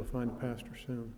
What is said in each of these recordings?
find a pastor soon.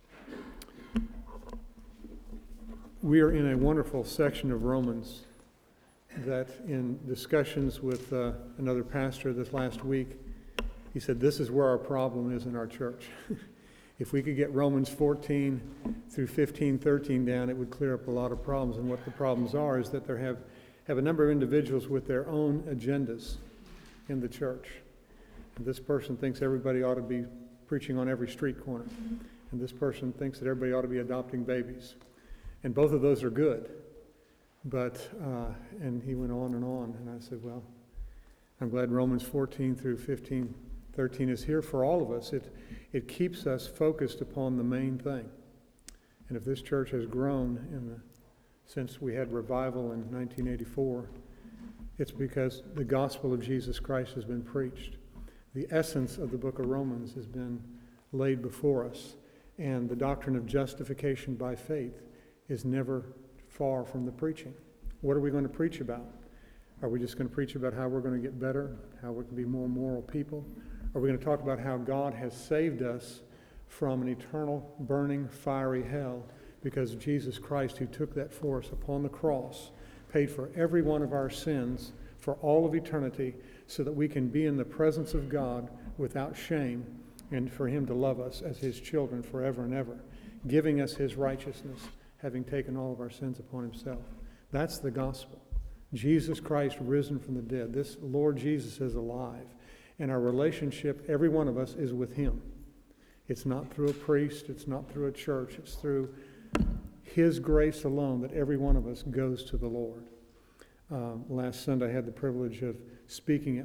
We are in a wonderful section of Romans that in discussions with another pastor this last week, he said this is where our problem is in our church. If we could get Romans 14 through 15:13 down, it would clear up a lot of problems. And what the problems are is that there have a number of individuals with their own agendas in the church. And this person thinks everybody ought to be preaching on every street corner. And this person thinks that everybody ought to be adopting babies. And both of those are good. But, and he went on, and I said, well, I'm glad Romans 14 through 15:13 is here for all of us. It keeps us focused upon the main thing. And if this church has grown since we had revival in 1984, it's because the gospel of Jesus Christ has been preached. The essence of the book of Romans has been laid before us, and the doctrine of justification by faith is never far from the preaching. What are we going to preach about? Are we just going to preach about how we're going to get better, how we can be more moral people? Are we going to talk about how God has saved us from an eternal, burning, fiery hell because of Jesus Christ, who took that for us upon the cross, paid for every one of our sins for all of eternity, so that we can be in the presence of God without shame, and for him to love us as his children forever and ever, giving us his righteousness, having taken all of our sins upon himself. That's the gospel. Jesus Christ risen from the dead. This Lord Jesus is alive. And our relationship, every one of us, is with him. It's not through a priest. It's not through a church. It's through his grace alone that every one of us goes to the Lord. Last Sunday I had the privilege of speaking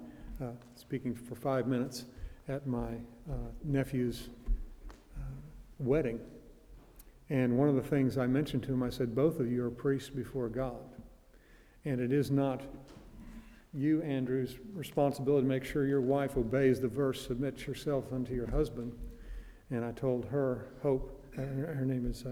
for 5 minutes at my nephew's wedding. And one of the things I mentioned to him, I said, both of you are priests before God. And it is not you, Andrew's, responsibility to make sure your wife obeys the verse, submit yourself unto your husband. And I told her, Hope, her name is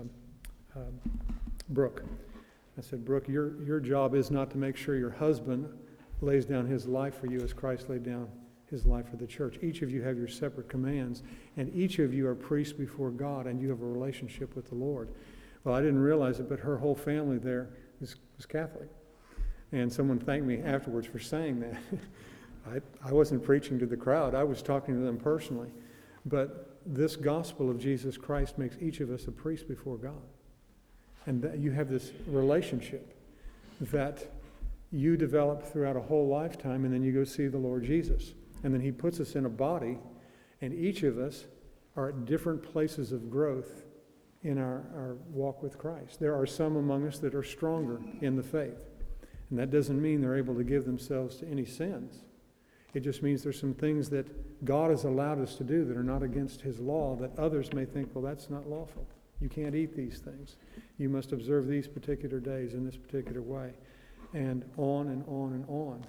Brooke. I said, Brooke, your job is not to make sure your husband lays down his life for you as Christ laid down his life for the church. Each of you have your separate commands, and each of you are priests before God, and you have a relationship with the Lord. Well, I didn't realize it, but her whole family there was Catholic. And someone thanked me afterwards for saying that. I wasn't preaching to the crowd. I was talking to them personally. But this gospel of Jesus Christ makes each of us a priest before God. And that you have this relationship that you develop throughout a whole lifetime, and then you go see the Lord Jesus. And then he puts us in a body, and each of us are at different places of growth in our walk with Christ. There are some among us that are stronger in the faith. And that doesn't mean they're able to give themselves to any sins. It just means there's some things that God has allowed us to do that are not against his law that others may think, well, that's not lawful. You can't eat these things. You must observe these particular days in this particular way. And on and on and on.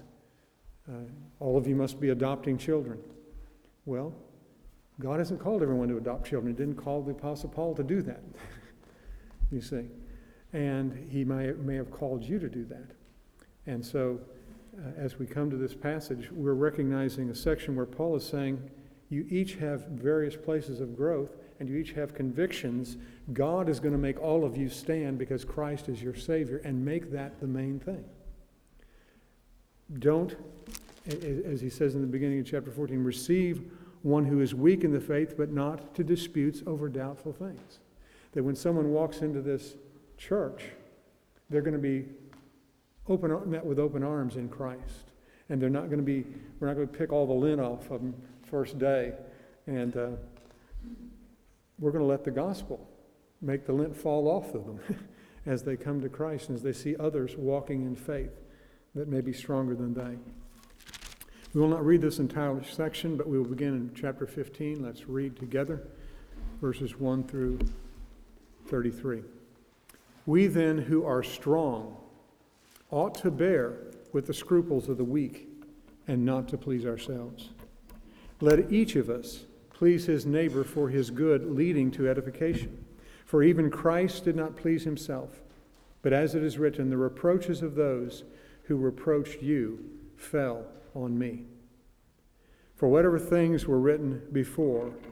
All of you must be adopting children. Well, God hasn't called everyone to adopt children. He didn't call the Apostle Paul to do that. You see. And he may have called you to do that. And so, as we come to this passage, we're recognizing a section where Paul is saying, you each have various places of growth, and you each have convictions. God is going to make all of you stand because Christ is your Savior, and make that the main thing. Don't, as he says in the beginning of chapter 14, receive one who is weak in the faith, but not to disputes over doubtful things. That when someone walks into this church, they're going to be met with open arms in Christ. And we're not going to pick all the lint off of them first day. And we're going to let the gospel make the lint fall off of them as they come to Christ and as they see others walking in faith that may be stronger than they. We will not read this entire section, but we will begin in chapter 15. Let's read together verses 1 through 33. We then who are strong ought to bear with the scruples of the weak and not to please ourselves. Let each of us please his neighbor for his good, leading to edification. For even Christ did not please himself, but as it is written, the reproaches of those who reproached you fell on me. For whatever things were written before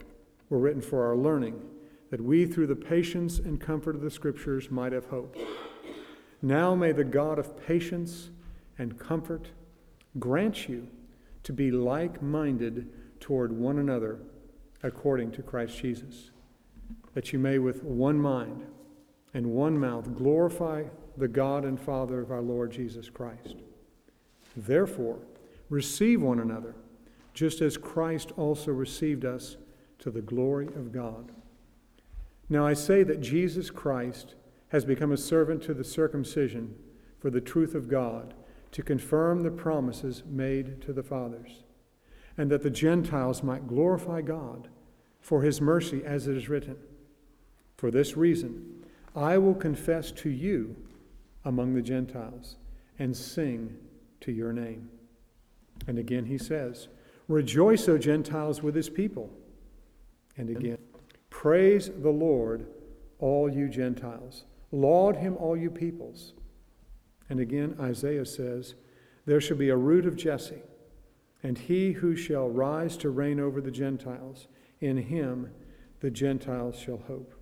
were written for our learning, that we through the patience and comfort of the Scriptures might have hope. Now may the God of patience and comfort grant you to be like-minded toward one another according to Christ Jesus, that you may with one mind and one mouth glorify the God and Father of our Lord Jesus Christ. Therefore, receive one another, just as Christ also received us to the glory of God. Now I say that Jesus Christ has become a servant to the circumcision for the truth of God, to confirm the promises made to the fathers, and that the Gentiles might glorify God for his mercy, as it is written, for this reason I will confess to you among the Gentiles and sing to your name. And again he says, rejoice, O Gentiles, with his people. And again, praise the Lord, all you Gentiles. Laud him, all you peoples. And again, Isaiah says, there shall be a root of Jesse, and he who shall rise to reign over the Gentiles. In him the Gentiles shall hope.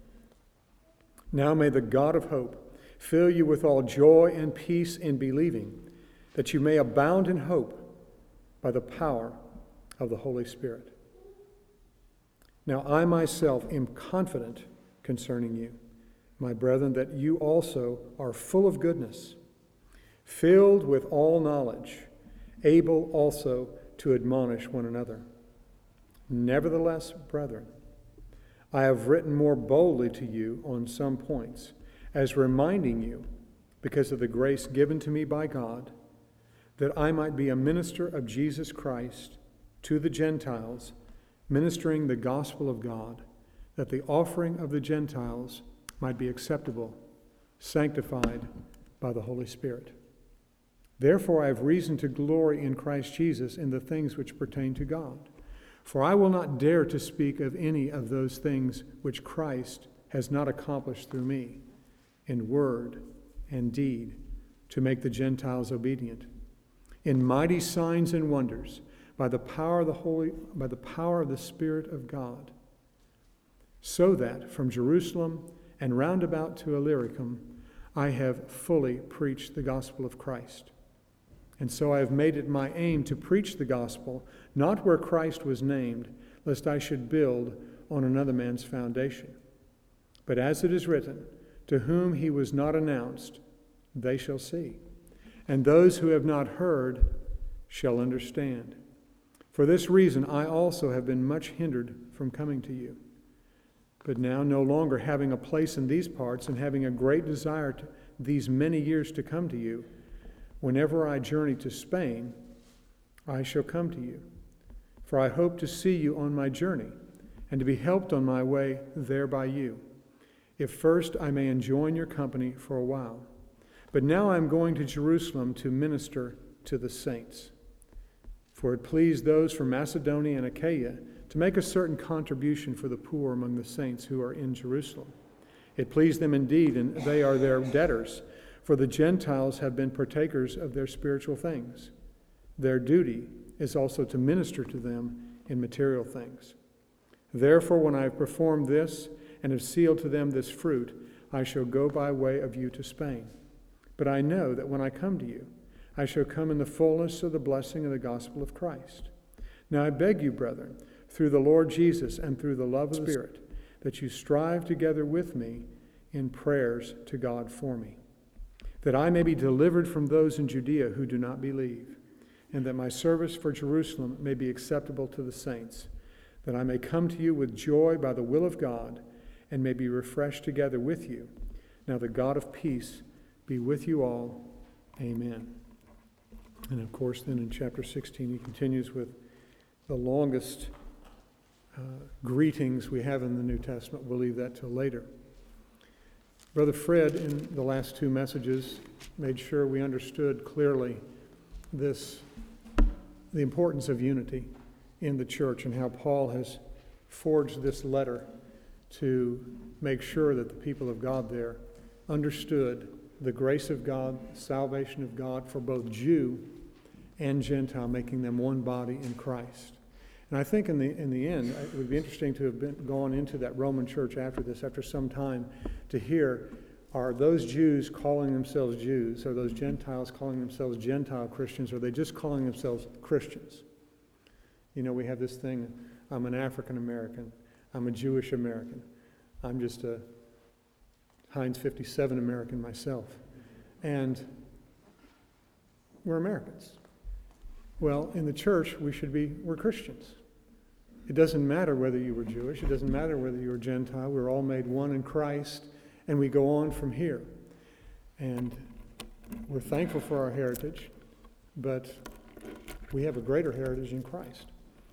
Now may the God of hope fill you with all joy and peace in believing, that you may abound in hope by the power of the Holy Spirit. Now I myself am confident concerning you, my brethren, that you also are full of goodness, filled with all knowledge, able also to admonish one another. Nevertheless, brethren, I have written more boldly to you on some points, as reminding you, because of the grace given to me by God, that I might be a minister of Jesus Christ to the Gentiles, ministering the gospel of God, that the offering of the Gentiles might be acceptable, sanctified by the Holy Spirit. Therefore I have reason to glory in Christ Jesus in the things which pertain to God. For I will not dare to speak of any of those things which Christ has not accomplished through me, in word and deed, to make the Gentiles obedient, in mighty signs and wonders, by the power of the Spirit of God, so that from Jerusalem and round about to Illyricum I have fully preached the gospel of Christ. And so I have made it my aim to preach the gospel, not where Christ was named, lest I should build on another man's foundation. But as it is written, to whom he was not announced, they shall see. And those who have not heard shall understand. For this reason I also have been much hindered from coming to you. But now, no longer having a place in these parts and having a great desire to these many years to come to you, whenever I journey to Spain, I shall come to you. For I hope to see you on my journey, and to be helped on my way there by you, if first I may enjoy your company for a while. But now I am going to Jerusalem to minister to the saints. For it pleased those from Macedonia and Achaia to make a certain contribution for the poor among the saints who are in Jerusalem. It pleased them indeed, and they are their debtors, for the Gentiles have been partakers of their spiritual things. Their duty is also to minister to them in material things. Therefore, when I have performed this and have sealed to them this fruit, I shall go by way of you to Spain. But I know that when I come to you, I shall come in the fullness of the blessing of the gospel of Christ. Now I beg you, brethren, through the Lord Jesus and through the love of the Spirit, that you strive together with me in prayers to God for me, that I may be delivered from those in Judea who do not believe, and that my service for Jerusalem may be acceptable to the saints, that I may come to you with joy by the will of God, and may be refreshed together with you. Now the God of peace be with you all. Amen. And of course, then in chapter 16, he continues with the longest greetings we have in the New Testament. We'll leave that till later. Brother Fred, in the last two messages, made sure we understood clearly the importance of unity in the church, and how Paul has forged this letter to make sure that the people of God there understood the grace of God, salvation of God for both Jew and Gentile, making them one body in Christ. And I think in the end, it would be interesting to have gone into that Roman church after this, after some time, to hear, are those Jews calling themselves Jews? Are those Gentiles calling themselves Gentile Christians? Or are they just calling themselves Christians? You know, we have this thing, I'm an African American, I'm a Jewish American, I'm just a Heinz 57 American myself. And we're Americans. Well, in the church, we're Christians. It doesn't matter whether you were Jewish, it doesn't matter whether you were Gentile, we're all made one in Christ, and we go on from here. And we're thankful for our heritage, but we have a greater heritage in Christ.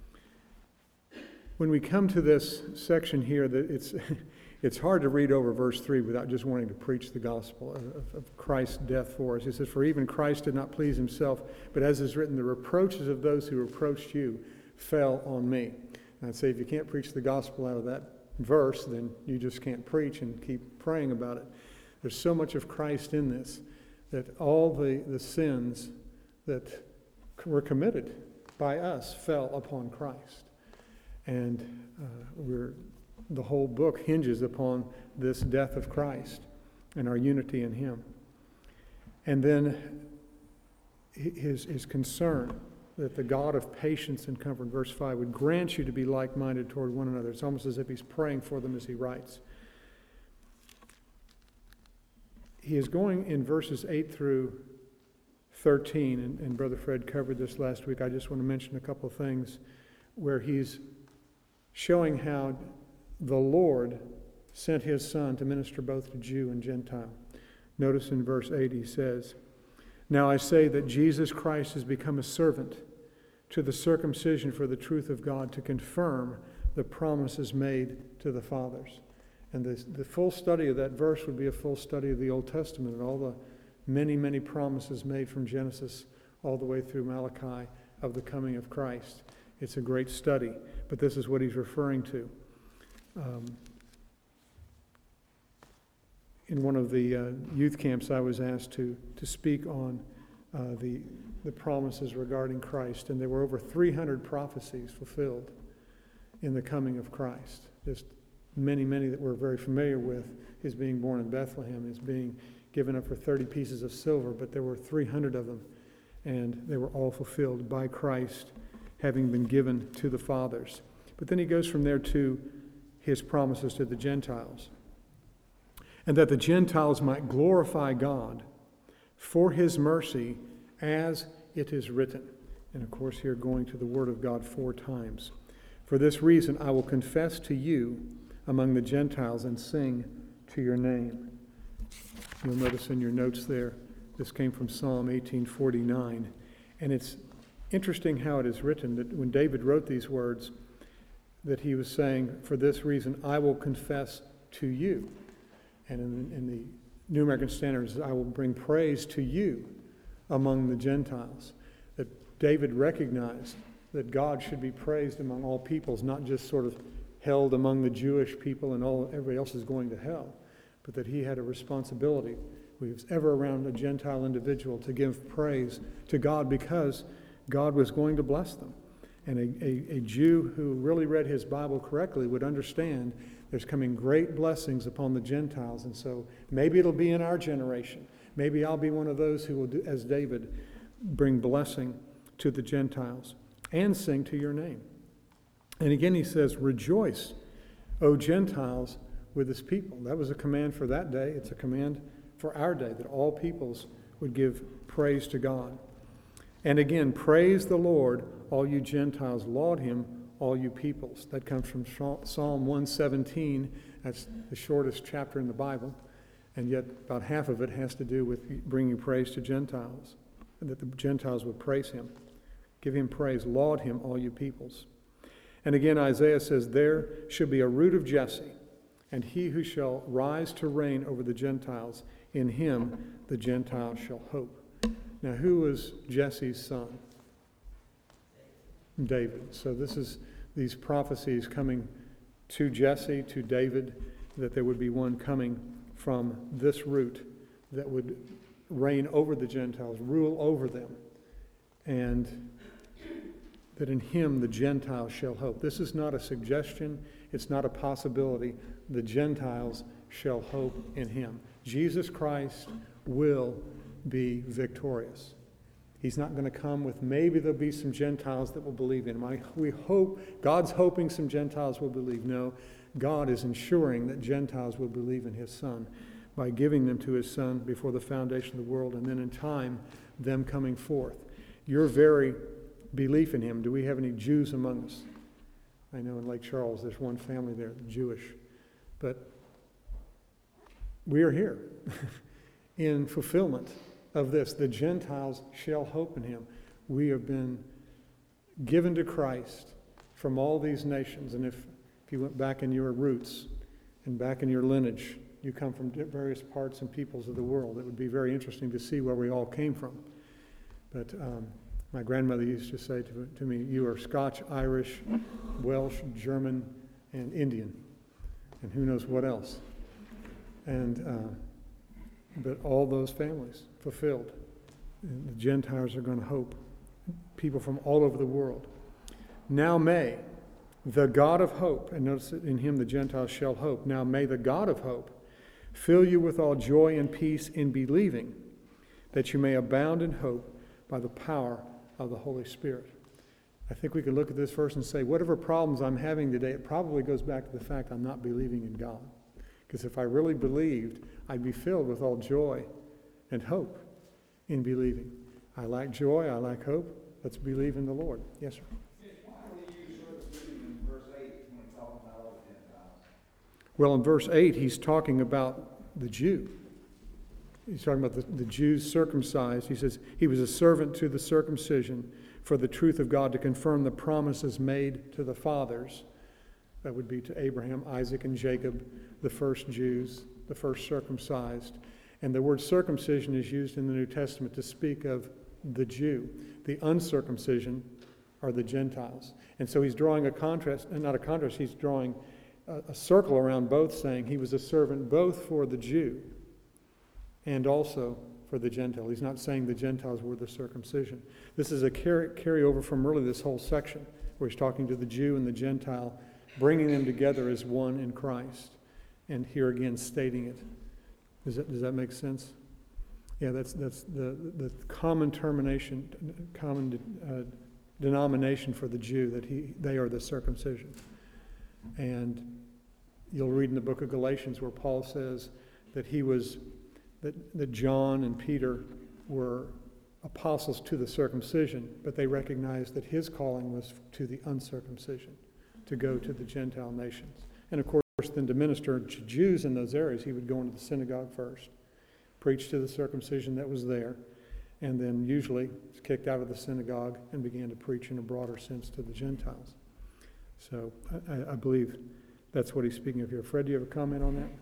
When we come to this section here, it's hard to read over verse 3 without just wanting to preach the gospel of Christ's death for us. He says, "For even Christ did not please himself, but as is written, the reproaches of those who reproached you fell on me." And I'd say if you can't preach the gospel out of that verse, then you just can't preach, and keep praying about it. There's so much of Christ in this that all the sins that were committed by us fell upon Christ. And the whole book hinges upon this death of Christ and our unity in him. And then his concern that the God of patience and comfort, verse 5, would grant you to be like-minded toward one another. It's almost as if he's praying for them as he writes. He is going in verses 8 through 13, and Brother Fred covered this last week. I just want to mention a couple of things where he's showing how the Lord sent his Son to minister both to Jew and Gentile. Notice in verse 8 he says, "Now I say that Jesus Christ has become a servant to the circumcision for the truth of God, to confirm the promises made to the fathers." And the full study of that verse would be a full study of the Old Testament and all the many, many promises made from Genesis all the way through Malachi of the coming of Christ. It's a great study, but this is what he's referring to. In one of the youth camps, I was asked to speak on the promises regarding Christ, and there were over 300 prophecies fulfilled in the coming of Christ. Just many, many that we're very familiar with, his being born in Bethlehem, his being given up for 30 pieces of silver, but there were 300 of them, and they were all fulfilled by Christ, having been given to the fathers. But then he goes from there to his promises to the Gentiles. "And that the Gentiles might glorify God for his mercy, as it is written." And of course, here going to the Word of God 4 times. "For this reason I will confess to you among the Gentiles and sing to your name." You'll notice in your notes there, this came from Psalm 18:49. And it's interesting how it is written that when David wrote these words, that he was saying, "For this reason I will confess to you." And in the New American Standard, "I will bring praise to you among the Gentiles." That David recognized that God should be praised among all peoples, not just sort of held among the Jewish people and everybody else is going to hell, but that he had a responsibility, if he was ever around a Gentile individual, to give praise to God because God was going to bless them. And a Jew who really read his Bible correctly would understand there's coming great blessings upon the Gentiles. And so maybe it'll be in our generation. Maybe I'll be one of those who will, do, as David, bring blessing to the Gentiles and sing to your name. And again he says, "Rejoice, O Gentiles, with his people." That was a command for that day. It's a command for our day, that all peoples would give praise to God. "And again, praise the Lord, all you Gentiles, laud him, all you peoples." That comes from Psalm 117. That's the shortest chapter in the Bible, and yet about half of it has to do with bringing praise to Gentiles, and that the Gentiles would praise him. Give him praise, laud him, all you peoples. And again, Isaiah says, "There should be a root of Jesse, and he who shall rise to reign over the Gentiles, in him the Gentiles shall hope." Now, who was Jesse's son? David. So this is these prophecies coming to Jesse, to David, that there would be one coming from this root that would reign over the Gentiles, rule over them. And that in him the Gentiles shall hope. This is not a suggestion. It's not a possibility. The Gentiles shall hope in him. Jesus Christ will be victorious. He's not going to come with maybe there'll be some Gentiles that will believe in him. We hope, God's hoping some Gentiles will believe. No, God is ensuring that Gentiles will believe in his Son by giving them to his Son before the foundation of the world, and then in time, them coming forth. Your very belief in him. Do we have any Jews among us? I know in Lake Charles there's one family there, Jewish. But we are here in fulfillment of this. The Gentiles shall hope in him. We have been given to Christ from all these nations. And if you went back in your roots and back in your lineage, you come from various parts and peoples of the world. It would be very interesting to see where we all came from. But my grandmother used to say to me, you are Scotch, Irish, Welsh, German, and Indian, and who knows what else. And but all those families fulfilled. And the Gentiles are going to hope. People from all over the world. Now may the God of hope, and notice that in him the Gentiles shall hope. Now may the God of hope fill you with all joy and peace in believing, that you may abound in hope by the power of the Holy Spirit. I think we can look at this verse and say, whatever problems I'm having today, it probably goes back to the fact I'm not believing in God. Because if I really believed, I'd be filled with all joy and hope in believing. I lack joy, I lack hope. Let's believe in the Lord. Yes, sir. Why do we use circumcision in verse 8 when we talk about all the Gentiles? Well, in verse 8, he's talking about the Jew. He's talking about the Jews circumcised. He says, he was a servant to the circumcision for the truth of God to confirm the promises made to the fathers. That would be to Abraham, Isaac, and Jacob, the first Jews, the first circumcised. And the word circumcision is used in the New Testament to speak of the Jew. The uncircumcision are the Gentiles. And so he's drawing a contrast, and not a contrast, he's drawing a circle around both, saying he was a servant both for the Jew and also for the Gentile. He's not saying the Gentiles were the circumcision. This is a carryover from really this whole section, where he's talking to the Jew and the Gentile, bringing them together as one in Christ. And here again, stating it. Does that make sense? Yeah, that's the common denomination for the Jew, that they are the circumcision. And you'll read in the book of Galatians where Paul says that that John and Peter were apostles to the circumcision, but they recognized that his calling was to the uncircumcision, to go to the Gentile nations. And of course, then to minister to Jews in those areas, he would go into the synagogue first, preach to the circumcision that was there, and then usually was kicked out of the synagogue and began to preach in a broader sense to the Gentiles. So I believe that's what he's speaking of here. Fred, do you have a comment on that?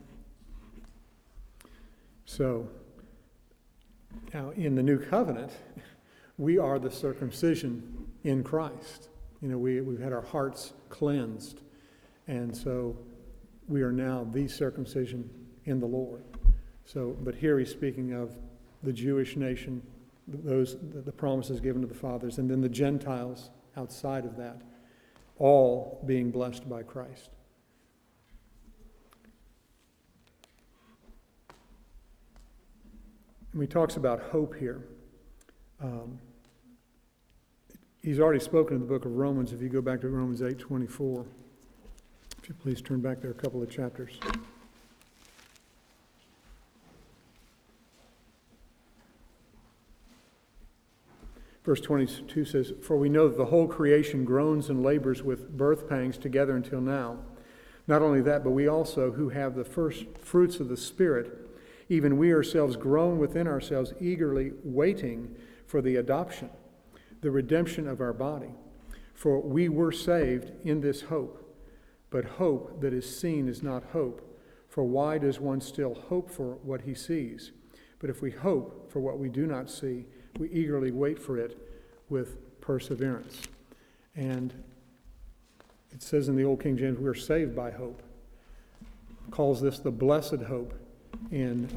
So, now in the new covenant, we are the circumcision in Christ. You know, we've had our hearts cleansed, and so we are now the circumcision in the Lord. So, but here he's speaking of the Jewish nation, the promises given to the fathers, and then the Gentiles outside of that, all being blessed by Christ. And he talks about hope here. He's already spoken in the book of Romans. If you go back to Romans 8:24, if you please turn back there a couple of chapters. Verse 22 says, "For we know that the whole creation groans and labors with birth pangs together until now. Not only that, but we also, who have the first fruits of the Spirit, even we ourselves groan within ourselves, eagerly waiting for the adoption, the redemption of our body. For we were saved in this hope. But hope that is seen is not hope. For why does one still hope for what he sees? But if we hope for what we do not see, we eagerly wait for it with perseverance." And it says in the Old King James, we are saved by hope. It calls this the blessed hope in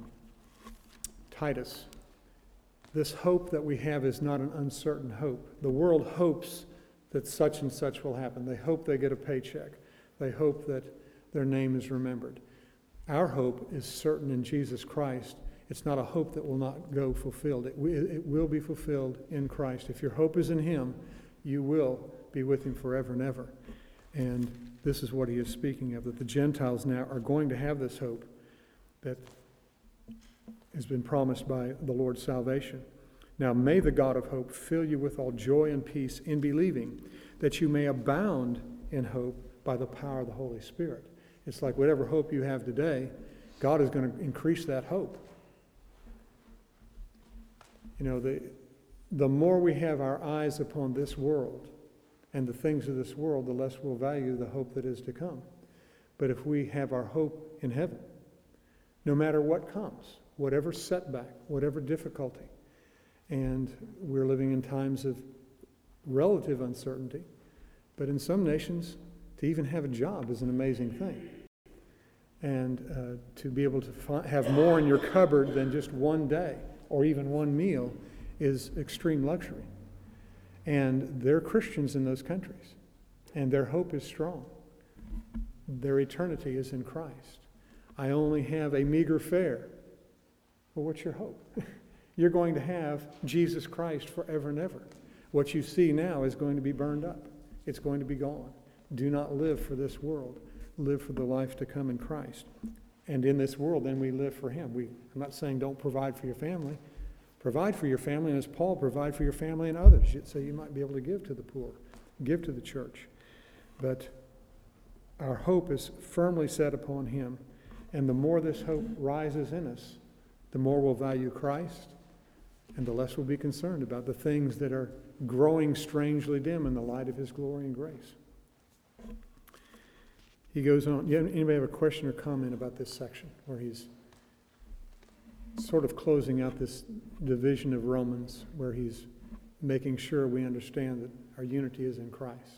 Titus. This hope that we have is not an uncertain hope. The world hopes that such and such will happen. They hope they get a paycheck. They hope that their name is remembered. Our hope is certain in Jesus Christ. It's not a hope that will not go fulfilled. It will be fulfilled in Christ. If your hope is in Him, you will be with Him forever and ever. And this is what he is speaking of, that the Gentiles now are going to have this hope that has been promised by the Lord's salvation. Now may the God of hope fill you with all joy and peace in believing, that you may abound in hope by the power of the Holy Spirit. It's like whatever hope you have today, God is going to increase that hope. You know, the more we have our eyes upon this world and the things of this world, the less we'll value the hope that is to come. But if we have our hope in heaven, no matter what comes, whatever setback, whatever difficulty, and we're living in times of relative uncertainty, but in some nations, to even have a job is an amazing thing. And to be able to have more in your cupboard than just one day or even one meal is extreme luxury. And they're Christians in those countries, and their hope is strong. Their eternity is in Christ. I only have a meager fare. Well, what's your hope? You're going to have Jesus Christ forever and ever. What you see now is going to be burned up. It's going to be gone. Do not live for this world. Live for the life to come in Christ. And in this world, then we live for Him. I'm not saying don't provide for your family. Provide for your family, and as Paul, provide for your family and others, so you might be able to give to the poor, give to the church. But our hope is firmly set upon Him, and the more this hope rises in us, the more we'll value Christ, and the less we'll be concerned about the things that are growing strangely dim in the light of His glory and grace. He goes on. Anybody have a question or comment about this section where he's sort of closing out this division of Romans, where he's making sure we understand that our unity is in Christ?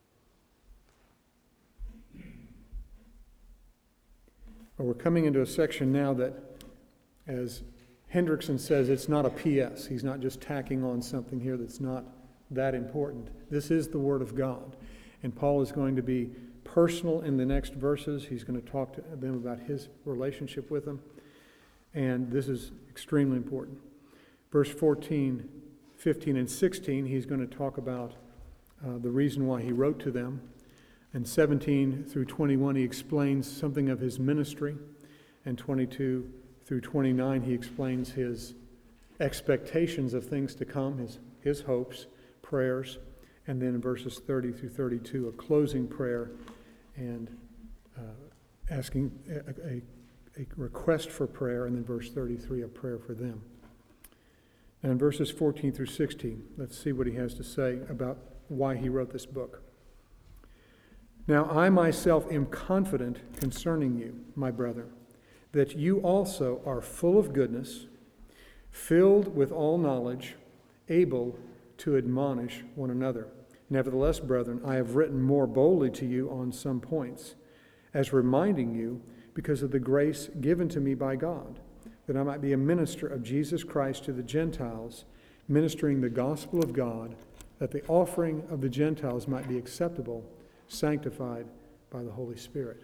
Well, we're coming into a section now that, as Hendrickson says, it's not a PS. He's not just tacking on something here that's not that important. This is the Word of God. And Paul is going to be personal in the next verses. He's going to talk to them about his relationship with them. And this is extremely important. Verse 14, 15, and 16, he's going to talk about the reason why he wrote to them. And 17 through 21, he explains something of his ministry. And 22 through 29, he explains his expectations of things to come, his hopes, prayers. And then in verses 30 through 32, a closing prayer and asking a request for prayer, and then verse 33, a prayer for them. And in verses 14 through 16, let's see what he has to say about why he wrote this book. Now I myself am confident concerning you, my brother, that you also are full of goodness, filled with all knowledge, able to admonish one another. Nevertheless, brethren, I have written more boldly to you on some points, as reminding you, because of the grace given to me by God, that I might be a minister of Jesus Christ to the Gentiles, ministering the gospel of God, that the offering of the Gentiles might be acceptable, sanctified by the Holy Spirit.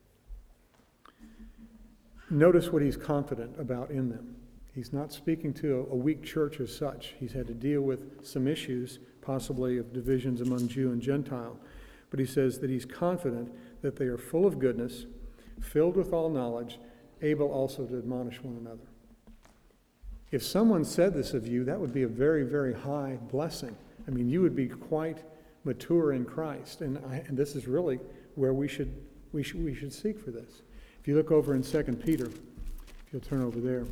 Notice what he's confident about in them. He's not speaking to a weak church as such. He's had to deal with some issues, possibly of divisions among Jew and Gentile. But he says that he's confident that they are full of goodness, filled with all knowledge, able also to admonish one another. If someone said this of you, that would be a very, very high blessing. I mean, you would be quite mature in Christ, and this is really where we should seek for this. If you look over in 2 Peter, if you'll turn over there.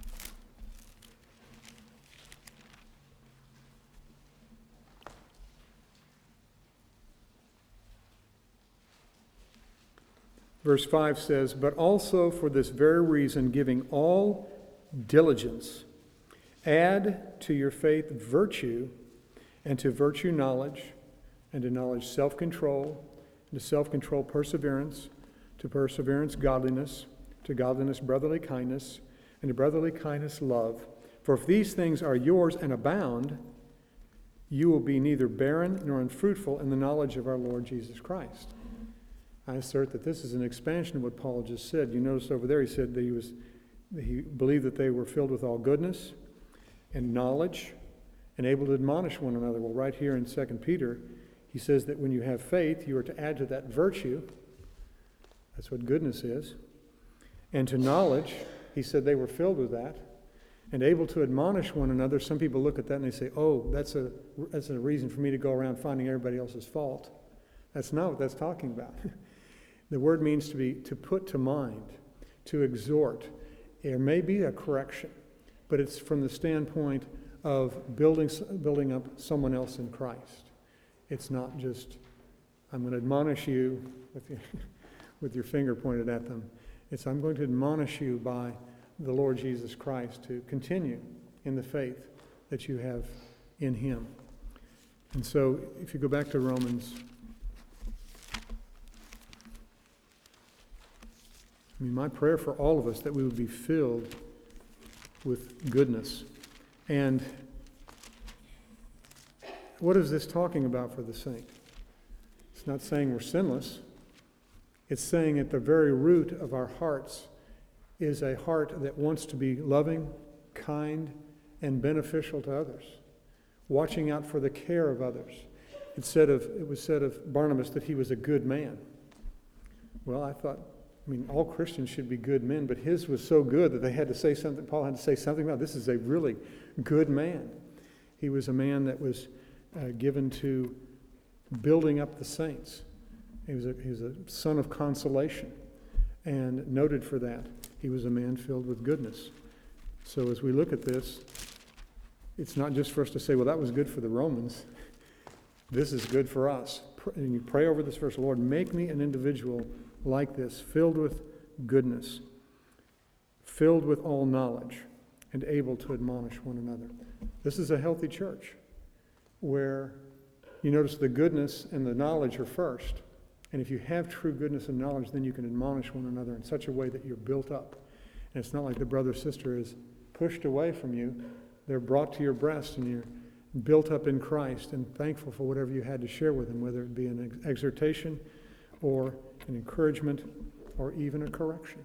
Verse 5 says, but also for this very reason, giving all diligence, add to your faith virtue, and to virtue knowledge, and to knowledge self-control, and to self-control perseverance, to perseverance godliness, to godliness brotherly kindness, and to brotherly kindness love. For if these things are yours and abound, you will be neither barren nor unfruitful in the knowledge of our Lord Jesus Christ. I assert that this is an expansion of what Paul just said. You notice over there he said that he believed that they were filled with all goodness and knowledge and able to admonish one another. Well, right here in 2 Peter, he says that when you have faith, you are to add to that virtue. That's what goodness is. And to knowledge, he said they were filled with that. And able to admonish one another. Some people look at that and they say, oh, that's a reason for me to go around finding everybody else's fault. That's not what that's talking about. The word means to put to mind, to exhort. There may be a correction, but it's from the standpoint of building up someone else in Christ. It's not just, I'm going to admonish you with your finger pointed at them. It's, I'm going to admonish you by the Lord Jesus Christ to continue in the faith that you have in him. And so if you go back to Romans, my prayer for all of us that we would be filled with goodness. And what is this talking about for the saint? It's not saying we're sinless. It's saying at the very root of our hearts is a heart that wants to be loving, kind, and beneficial to others, watching out for the care of others. It was said of Barnabas that he was a good man. Well, all Christians should be good men, but his was so good that they had to say something. Paul had to say something about this is a really good man. He was a man that was given to building up the saints. He was a son of consolation and noted for that. He was a man filled with goodness. So as we look at this, it's not just for us to say, well, that was good for the Romans. This is good for us. And you pray over this verse, Lord, make me an individual like this, filled with goodness, filled with all knowledge, and able to admonish one another. This is a healthy church where you notice the goodness and the knowledge are first. And if you have true goodness and knowledge, then you can admonish one another in such a way that you're built up. And it's not like the brother or sister is pushed away from you. They're brought to your breast and you're built up in Christ and thankful for whatever you had to share with them, whether it be an exhortation or an encouragement or even a correction.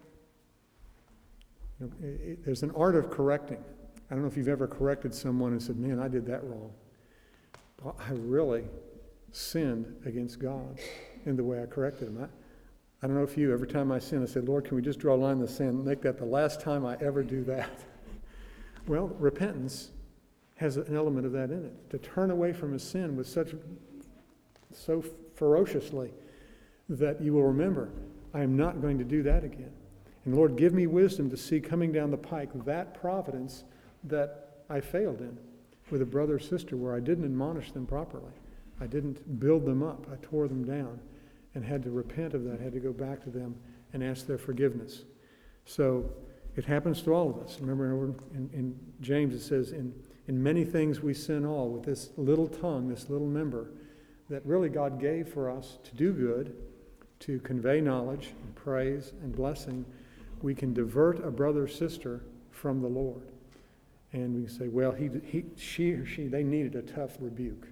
There's an art of correcting. I don't know if you've ever corrected someone and said, man, I did that wrong. Well, I really sinned against God in the way I corrected him. I don't know if every time I sin, I said, Lord, can we just draw a line in the sand and make that the last time I ever do that? Well, repentance has an element of that in it. To turn away from a sin with so ferociously that you will remember, I am not going to do that again. And Lord, give me wisdom to see coming down the pike that providence that I failed in with a brother or sister where I didn't admonish them properly. I didn't build them up. I tore them down and had to repent of that, had to go back to them and ask their forgiveness. So it happens to all of us. Remember in James it says, in many things we sin all, with this little tongue, this little member, that really God gave for us to do good, to convey knowledge and praise and blessing. We can divert a brother or sister from the Lord. And we can say, well, she or she, they needed a tough rebuke.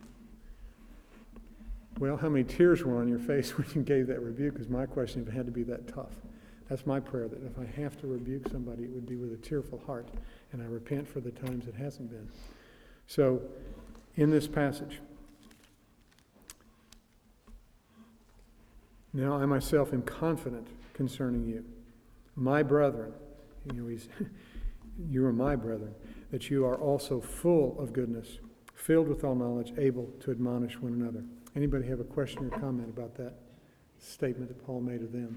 Well, how many tears were on your face when you gave that rebuke is my question, if it had to be that tough. That's my prayer, that if I have to rebuke somebody, it would be with a tearful heart, and I repent for the times it hasn't been. So, in this passage, now I myself am confident concerning you, my brethren, you are my brethren, that you are also full of goodness, filled with all knowledge, able to admonish one another. Anybody have a question or comment about that statement that Paul made of them?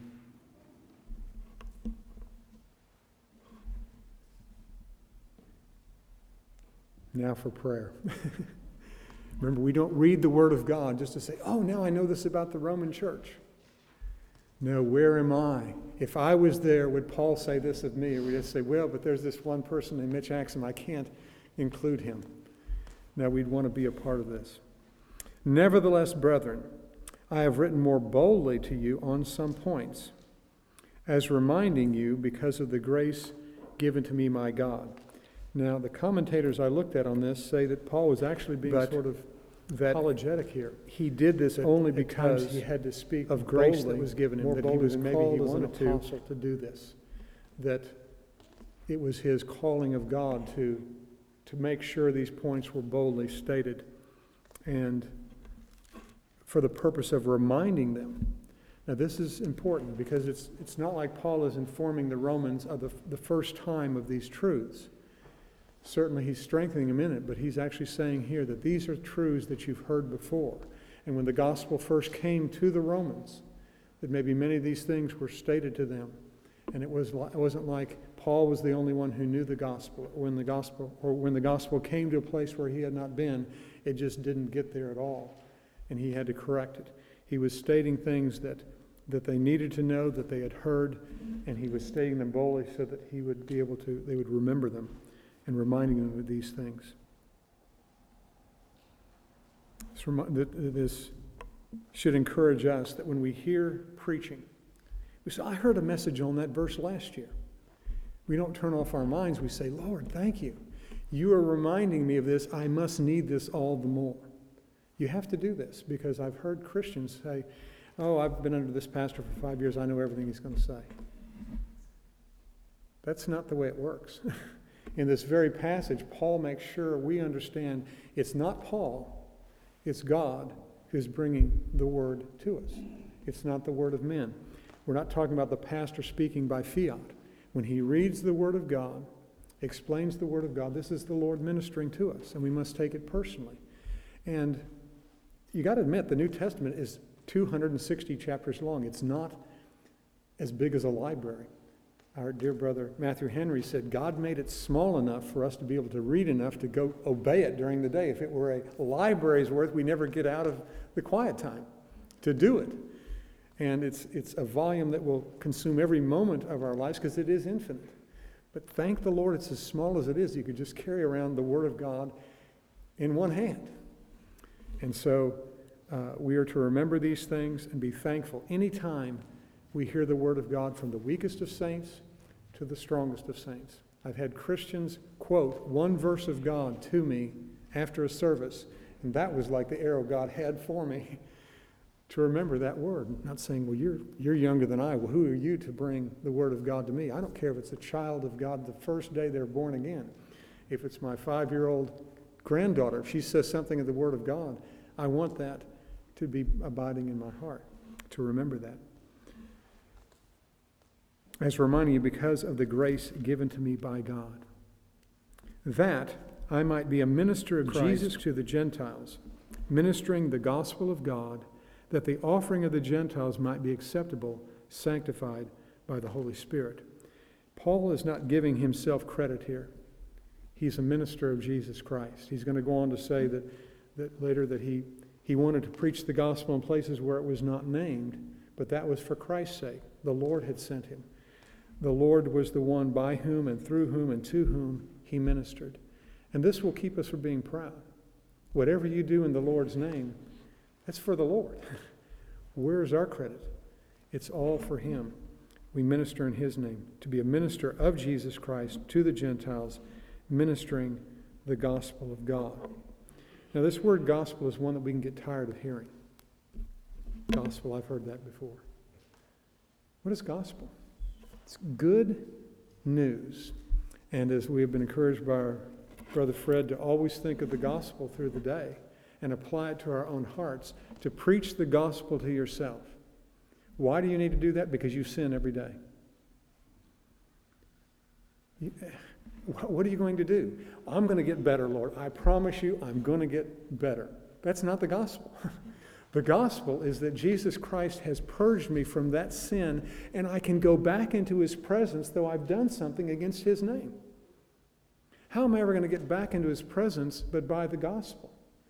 Now for prayer. Remember, we don't read the Word of God just to say, oh, now I know this about the Roman church. No, where am I? If I was there, would Paul say this of me? Or would he just say, well, but there's this one person named Mitch Axum, I can't include him. No, we'd want to be a part of this. Nevertheless, brethren, I have written more boldly to you on some points, as reminding you because of the grace given to me by God. Now, the commentators I looked at on this say that Paul was actually being that apologetic here. He did this only because he had to speak of grace that was given him, that he was called as an apostle to do this, that it was his calling of God to make sure these points were boldly stated, and for the purpose of reminding them. Now this is important because it's not like Paul is informing the Romans of the first time of these truths. Certainly he's strengthening them in it, but he's actually saying here that these are truths that you've heard before. And when the gospel first came to the Romans, that maybe many of these things were stated to them. And it wasn't like Paul was the only one who knew the gospel. When the gospel came to a place where he had not been, it just didn't get there at all. And he had to correct it. He was stating things that they needed to know, that they had heard, and he was stating them boldly so that he would be able to, they would remember them, and reminding them of these things. This should encourage us that when we hear preaching, we say, I heard a message on that verse last year. We don't turn off our minds. We say, Lord, thank you. You are reminding me of this. I must need this all the more. You have to do this because I've heard Christians say, oh, I've been under this pastor for 5 years. I know everything he's going to say. That's not the way it works. In this very passage, Paul makes sure we understand it's not Paul, it's God who's bringing the word to us. It's not the word of men. We're not talking about the pastor speaking by fiat. When he reads the word of God, explains the word of God, this is the Lord ministering to us, and we must take it personally. And you got to admit, the New Testament is 260 chapters long. It's not as big as a library. Our dear brother Matthew Henry said, God made it small enough for us to be able to read enough to go obey it during the day. If it were a library's worth, we never get out of the quiet time to do it. And it's a volume that will consume every moment of our lives because it is infinite. But thank the Lord, it's as small as it is. You could just carry around the Word of God in one hand. And so we are to remember these things and be thankful anytime we hear the Word of God from the weakest of saints to the strongest of saints. I've had Christians quote one verse of God to me after a service, and that was like the arrow God had for me to remember that word. Not saying, well, you're younger than I. Well, who are you to bring the Word of God to me? I don't care if it's a child of God the first day they're born again. If it's my 5-year-old granddaughter, if she says something of the Word of God, I want that to be abiding in my heart, to remember that. As reminding you, because of the grace given to me by God, that I might be a minister of Jesus to the Gentiles, ministering the gospel of God, that the offering of the Gentiles might be acceptable, sanctified by the Holy Spirit. Paul is not giving himself credit here. He's a minister of Jesus Christ. He's going to go on to say that later that he wanted to preach the gospel in places where it was not named, but that was for Christ's sake. The Lord had sent him. The Lord was the one by whom and through whom and to whom he ministered. And this will keep us from being proud. Whatever you do in the Lord's name, that's for the Lord. Where's our credit? It's all for him. We minister in his name. To be a minister of Jesus Christ to the Gentiles, ministering the gospel of God. Now this word gospel is one that we can get tired of hearing. Gospel, I've heard that before. What is gospel? It's good news. And as we have been encouraged by our brother Fred to always think of the gospel through the day and apply it to our own hearts, to preach the gospel to yourself. Why do you need to do that? Because you sin every day. What are you going to do? I'm going to get better, Lord. I promise you I'm going to get better. That's not the gospel. The gospel is that Jesus Christ has purged me from that sin, and I can go back into his presence though I've done something against his name. How am I ever going to get back into his presence but by the gospel?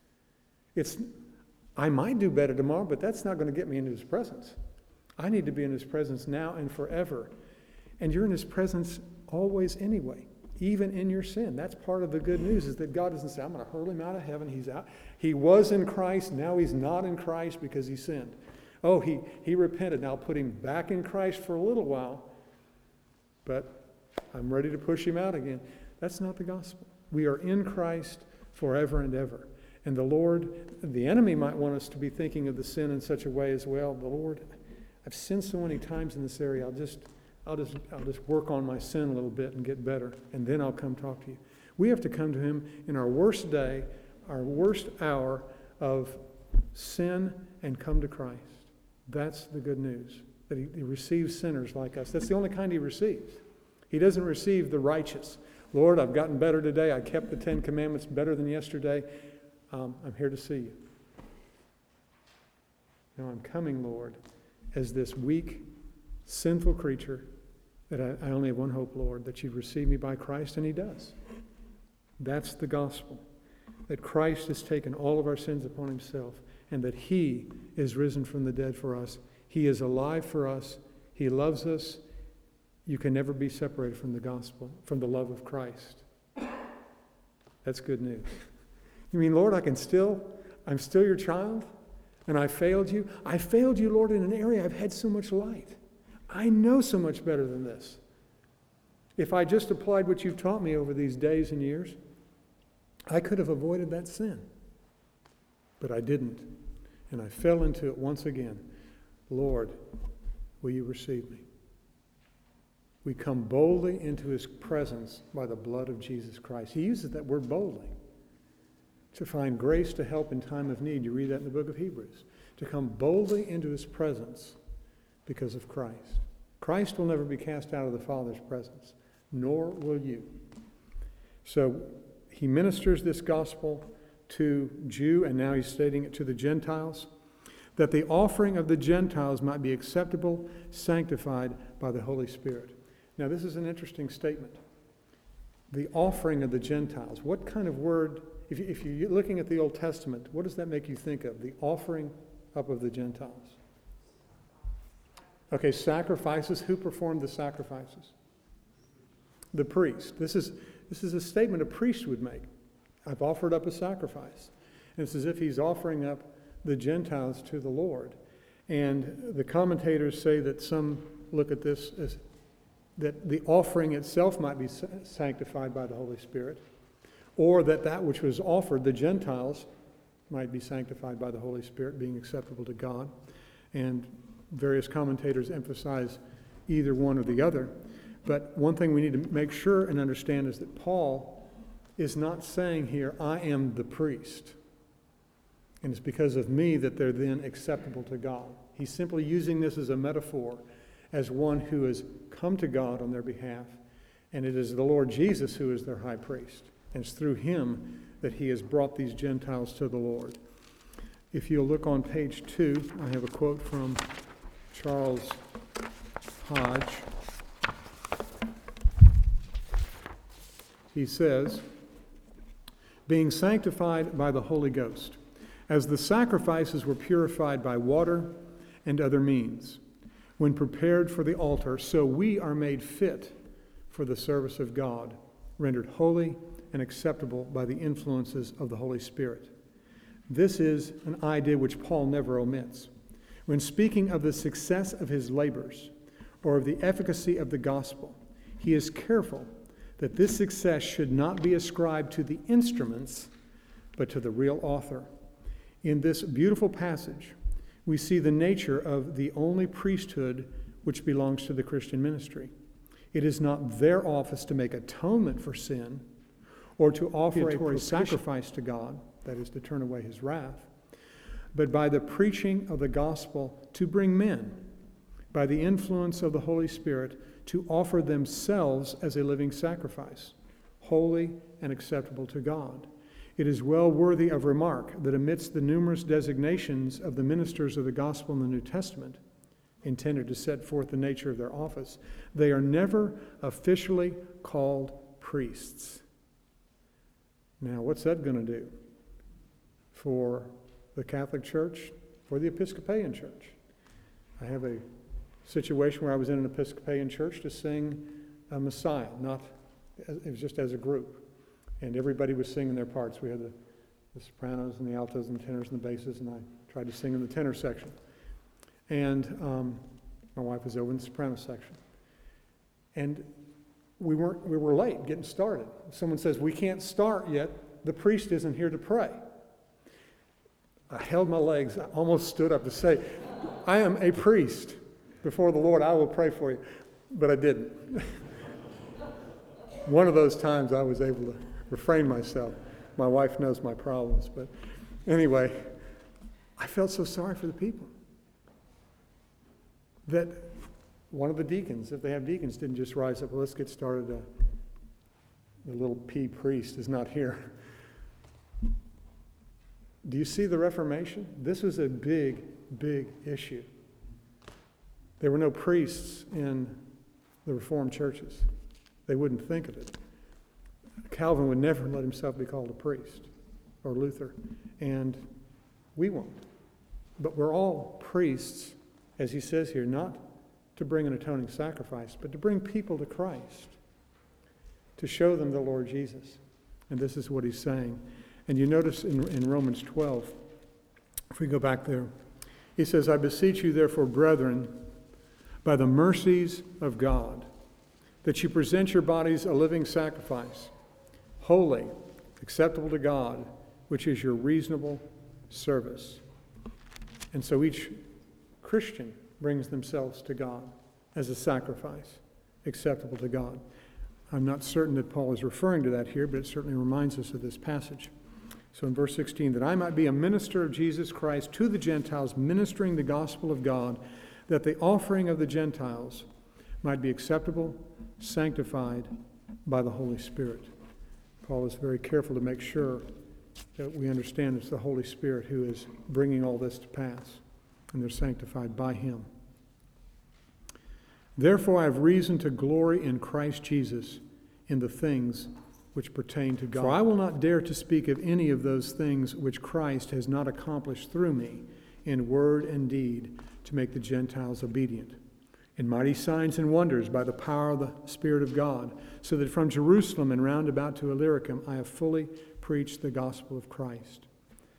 I might do better tomorrow, but that's not going to get me into his presence. I need to be in his presence now and forever. And you're in his presence always anyway, even in your sin. That's part of the good news, is that God doesn't say, I'm going to hurl him out of heaven. He's out. He was in Christ. Now he's not in Christ because he sinned. Oh, he repented. Now I'll put him back in Christ for a little while, but I'm ready to push him out again. That's not the gospel. We are in Christ forever and ever. And the Lord, the enemy might want us to be thinking of the sin in such a way as well. The Lord, I've sinned so many times in this area. I'll just work on my sin a little bit and get better, and then I'll come talk to you. We have to come to him in our worst day, our worst hour of sin, and come to Christ. That's the good news, that he receives sinners like us. That's the only kind he receives. He doesn't receive the righteous. Lord, I've gotten better today. I kept the 10 Commandments better than yesterday. I'm here to see you. No, I'm coming, Lord, as this weak, sinful creature, that I only have one hope, Lord, that you'd receive me by Christ, and he does. That's the gospel, that Christ has taken all of our sins upon himself, and that he is risen from the dead for us. He is alive for us. He loves us. You can never be separated from the gospel, from the love of Christ. That's good news. You mean, Lord, I'm still your child, and I failed you? I failed you, Lord, in an area I've had so much light. I know so much better than this. If I just applied what you've taught me over these days and years, I could have avoided that sin. But I didn't, and I fell into it once again. Lord, will you receive me? We come boldly into his presence by the blood of Jesus Christ. He uses that word boldly to find grace to help in time of need. You read that in the book of Hebrews. To come boldly into his presence because of Christ. Christ will never be cast out of the Father's presence, nor will you. So he ministers this gospel to Jew, and now he's stating it to the Gentiles, that the offering of the Gentiles might be acceptable, sanctified by the Holy Spirit. Now, this is an interesting statement. The offering of the Gentiles. What kind of word, if you're looking at the Old Testament, what does that make you think of? The offering up of the Gentiles. Okay, sacrifices. Who performed the sacrifices? The priest. This is a statement a priest would make. I've offered up a sacrifice. And it's as if he's offering up the Gentiles to the Lord. And the commentators say that some look at this as that the offering itself might be sanctified by the Holy Spirit, or that which was offered, the Gentiles, might be sanctified by the Holy Spirit, being acceptable to God. And various commentators emphasize either one or the other. But one thing we need to make sure and understand is that Paul is not saying here, I am the priest, and it's because of me that they're then acceptable to God. He's simply using this as a metaphor, as one who has come to God on their behalf, and it is the Lord Jesus who is their high priest, and it's through him that he has brought these Gentiles to the Lord. If you'll look on page 2, I have a quote from Charles Hodge. He says, being sanctified by the Holy Ghost, as the sacrifices were purified by water and other means, when prepared for the altar, so we are made fit for the service of God, rendered holy and acceptable by the influences of the Holy Spirit. This is an idea which Paul never omits. When speaking of the success of his labors or of the efficacy of the gospel, he is careful that this success should not be ascribed to the instruments, but to the real author. In this beautiful passage, we see the nature of the only priesthood which belongs to the Christian ministry. It is not their office to make atonement for sin or to offer a sacrifice to God, that is, to turn away his wrath, but by the preaching of the gospel to bring men, by the influence of the Holy Spirit, to offer themselves as a living sacrifice, holy and acceptable to God. It is well worthy of remark that amidst the numerous designations of the ministers of the gospel in the New Testament, intended to set forth the nature of their office, they are never officially called priests. Now, what's that going to do for the Catholic Church, for the Episcopalian Church? I have a situation where I was in an Episcopalian church to sing a Messiah, it was just as a group. And everybody was singing their parts. We had the sopranos and the altos and the tenors and the basses, and I tried to sing in the tenor section. And my wife was over in the soprano section. And we were late getting started. Someone says, we can't start yet. The priest isn't here to pray. I held my legs. I almost stood up to say, I am a priest. Before the Lord, I will pray for you. But I didn't. One of those times I was able to refrain myself. My wife knows my problems. But anyway, I felt so sorry for the people. That one of the deacons, if they have deacons, didn't just rise up, well, let's get started. The little pea priest is not here. Do you see the Reformation? This was a big, big issue. There were no priests in the Reformed churches. They wouldn't think of it. Calvin would never let himself be called a priest, or Luther, and we won't. But we're all priests, as he says here, not to bring an atoning sacrifice, but to bring people to Christ, to show them the Lord Jesus. And this is what he's saying. And you notice in Romans 12, if we go back there, he says, I beseech you therefore, brethren, by the mercies of God, that you present your bodies a living sacrifice, holy, acceptable to God, which is your reasonable service. And so each Christian brings themselves to God as a sacrifice, acceptable to God. I'm not certain that Paul is referring to that here, but it certainly reminds us of this passage. So in verse 16, that I might be a minister of Jesus Christ to the Gentiles, ministering the gospel of God, that the offering of the Gentiles might be acceptable, sanctified by the Holy Spirit. Paul is very careful to make sure that we understand it's the Holy Spirit who is bringing all this to pass, and they're sanctified by him. Therefore I have reason to glory in Christ Jesus in the things which pertain to God. For I will not dare to speak of any of those things which Christ has not accomplished through me in word and deed to make the Gentiles obedient, in mighty signs and wonders by the power of the Spirit of God, so that from Jerusalem and round about to Illyricum I have fully preached the gospel of Christ.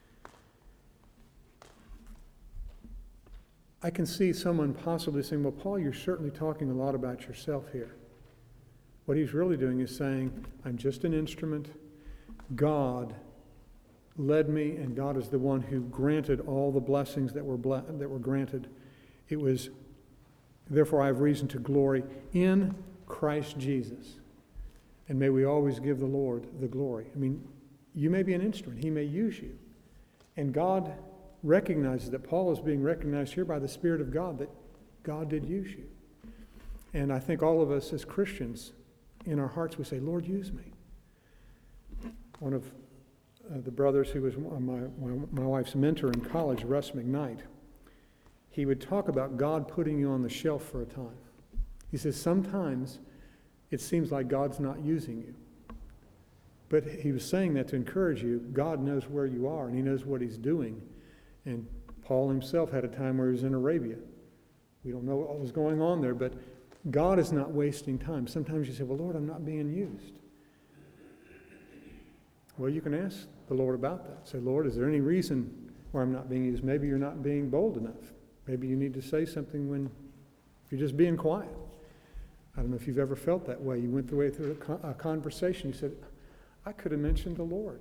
I can see someone possibly saying, well, Paul, you're certainly talking a lot about yourself here. What he's really doing is saying, I'm just an instrument. God led me, and God is the one who granted all the blessings that were granted. It was, therefore I have reason to glory in Christ Jesus. And may we always give the Lord the glory. I mean, you may be an instrument. He may use you. And God recognizes that Paul is being recognized here by the Spirit of God, that God did use you. And I think all of us as Christians, in our hearts, we say, Lord, use me. One of the brothers who was my wife's mentor in college, Russ McKnight, he would talk about God putting you on the shelf for a time. He says, sometimes it seems like God's not using you. But he was saying that to encourage you. God knows where you are, and he knows what he's doing. And Paul himself had a time where he was in Arabia. We don't know what was going on there, but God is not wasting time. Sometimes you say, well, Lord, I'm not being used. Well, you can ask the Lord about that. Say, Lord, is there any reason why I'm not being used? Maybe you're not being bold enough. Maybe you need to say something when you're just being quiet. I don't know if you've ever felt that way. You went through a conversation. You said, I could have mentioned the Lord.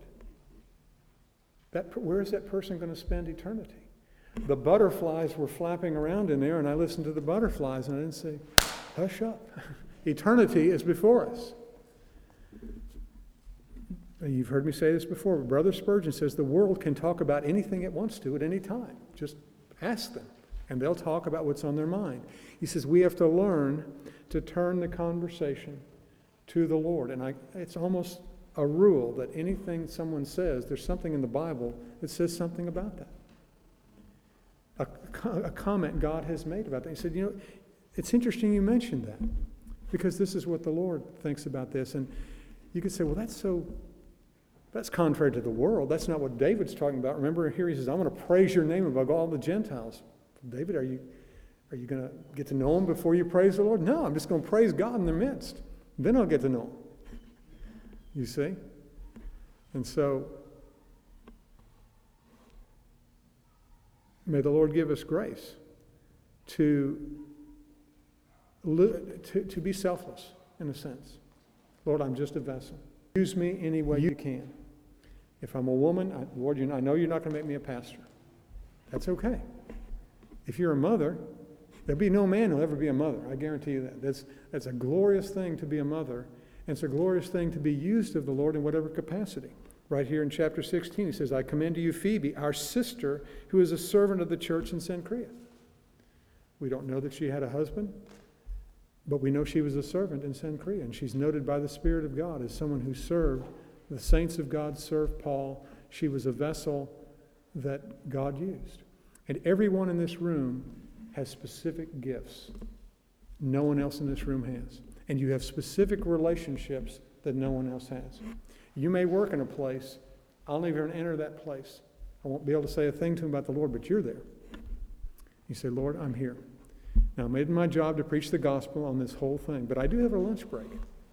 Where is that person going to spend eternity? The butterflies were flapping around in there, and I listened to the butterflies, and I didn't say, hush up. Eternity is before us. You've heard me say this before, but Brother Spurgeon says the world can talk about anything it wants to at any time. Just ask them, and they'll talk about what's on their mind. He says we have to learn to turn the conversation to the Lord. And it's almost a rule that anything someone says, there's something in the Bible that says something about that. A comment God has made about that. He said, it's interesting you mentioned that, because this is what the Lord thinks about this. And you could say, well, that's contrary to the world. That's not what David's talking about. Remember here he says, I'm going to praise your name above all the Gentiles. David, are you going to get to know him before you praise the Lord? No, I'm just going to praise God in their midst. Then I'll get to know him. You see? And so, may the Lord give us grace to be selfless, in a sense. Lord, I'm just a vessel. Use me any way you can. If I'm a woman, Lord, I know you're not going to make me a pastor. That's okay. If you're a mother, there'll be no man who'll ever be a mother. I guarantee you that. That's a glorious thing to be a mother, and it's a glorious thing to be used of the Lord in whatever capacity. Right here in chapter 16, he says, I commend to you Phoebe, our sister, who is a servant of the church in Cenchrea. We don't know that she had a husband, but we know she was a servant in Cenchrea, and she's noted by the Spirit of God as someone who served. The saints of God served Paul. She was a vessel that God used. And everyone in this room has specific gifts no one else in this room has. And you have specific relationships that no one else has. You may work in a place, I'll never even enter that place. I won't be able to say a thing to them about the Lord, but you're there. You say, Lord, I'm here. Now, I made it my job to preach the gospel on this whole thing, but I do have a lunch break.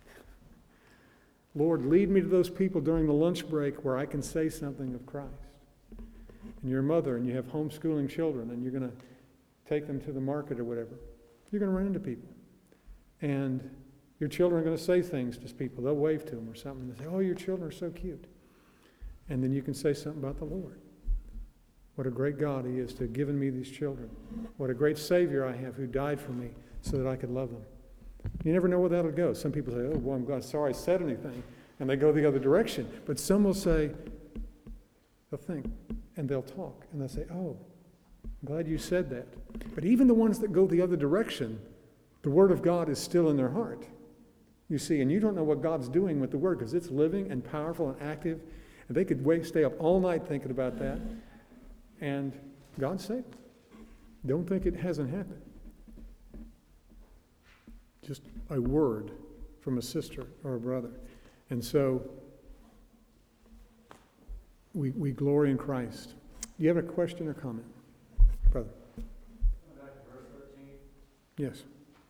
Lord, lead me to those people during the lunch break where I can say something of Christ. And you're a mother and you have homeschooling children and you're going to take them to the market or whatever. You're going to run into people. And your children are going to say things to people. They'll wave to them or something. They say, oh, your children are so cute. And then you can say something about the Lord. What a great God He is to have given me these children. What a great Savior I have who died for me so that I could love them. You never know where that'll go. Some people say, oh, boy, I'm sorry I said anything. And they go the other direction. But some will say, they'll think, and they'll talk. And they'll say, oh, I'm glad you said that. But even the ones that go the other direction, the Word of God is still in their heart. You see, and you don't know what God's doing with the Word because it's living and powerful and active. And they could stay up all night thinking about that. And God saved them. Don't think it hasn't happened. Just a word from a sister or a brother. And so we glory in Christ. Do you have a question or comment, brother? Back to verse 13. Yes.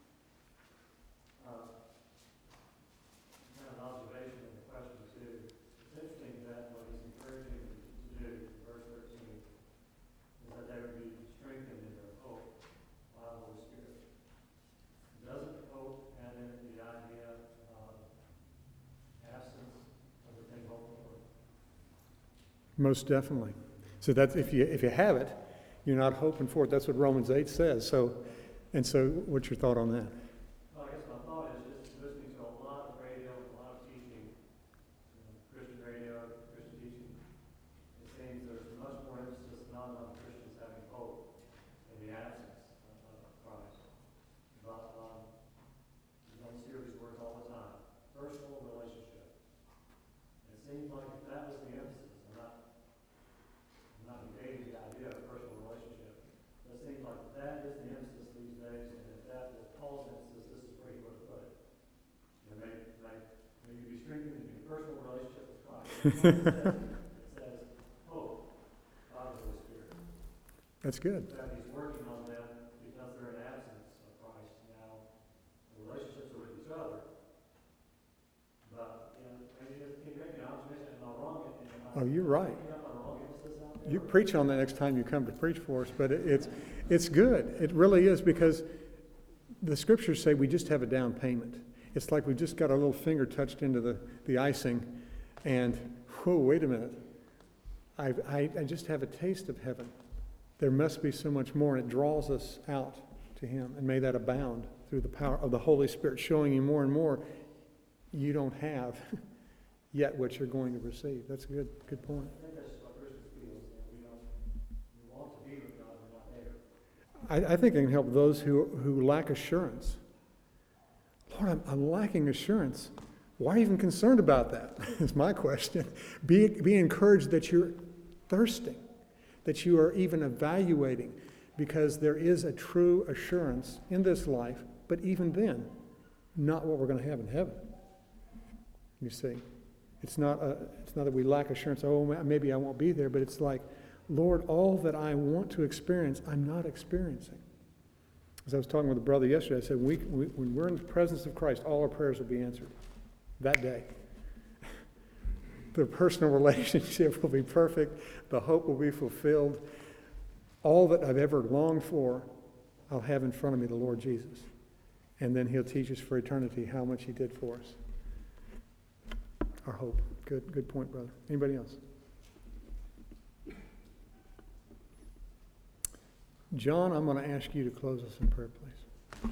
Kind of an observation and a question too. It's interesting that what he's encouraging them to do, verse 13, is that they would be strengthened in their hope by the Holy Spirit. Doesn't hope add in the idea of absence of the thing hoped for? Most definitely. So that's if you have it, you're not hoping for it. That's what Romans 8 says. So what's your thought on that? Well, I guess my thought is just listening to a lot of radio, a lot of teaching, Christian radio, Christian teaching. It seems there's much more emphasis not on Christians having hope in the absence of Christ. But you don't hear these words all the time. Personal relationship. It seems like if that was the emphasis. I'm not negating the idea of personal relationship. But it seems like that is the emphasis these days, and if that was Paul's emphasis, this is where he would have put it. And may you be strengthened in your personal relationship with Christ. It says hope by the Holy Spirit. That's good. That he's working on them because they're in absence of Christ now. The relationships are with each other. But, maybe can you make an observation? Am I wrong? Oh, you're right. You You preach on that next time you come to preach for us, but it's good. It really is, because the scriptures say we just have a down payment. It's like we've just got our little finger touched into the icing, and whoa, wait a minute. I just have a taste of heaven. There must be so much more, and it draws us out to Him. And may that abound through the power of the Holy Spirit, showing you more and more you don't have yet what you're going to receive. That's a good point. I think that's just what Christians feel, is that we want to be with God, we're not there. I think it can help those who lack assurance. Lord, I'm lacking assurance. Why are you even concerned about that? Is my question. Be encouraged that you're thirsting, that you are even evaluating, because there is a true assurance in this life, but even then, not what we're going to have in heaven. You see, it's not that we lack assurance. Oh, maybe I won't be there, but it's like, Lord, all that I want to experience, I'm not experiencing. As I was talking with a brother yesterday, I said, when we're in the presence of Christ, all our prayers will be answered that day. The personal relationship will be perfect. The hope will be fulfilled. All that I've ever longed for, I'll have in front of me the Lord Jesus. And then He'll teach us for eternity how much He did for us. Our hope. Good point, brother. Anybody else? John, I'm going to ask you to close us in prayer, please.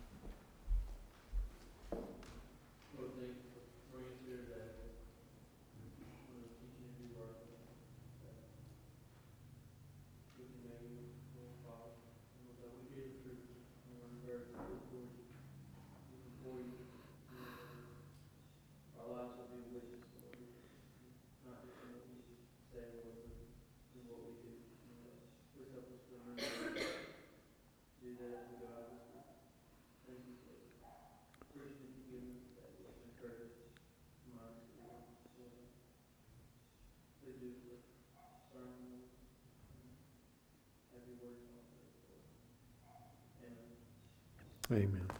Lord, thank you for bringing us here today. Lord, teaching of your word. That we can know you, Lord Father. And Lord, that we hear the truth. And we're very grateful for you. Our lives will be witnesses, Lord. Not just in what we say, Lord, but in what we do. Lord, please help us to remember to do that as we go out this week. Thank you for the Christian that you give us that will encourage us, remind us of you. So, please do the sermon, Lord. Have your word in all place, Lord. Amen. Amen.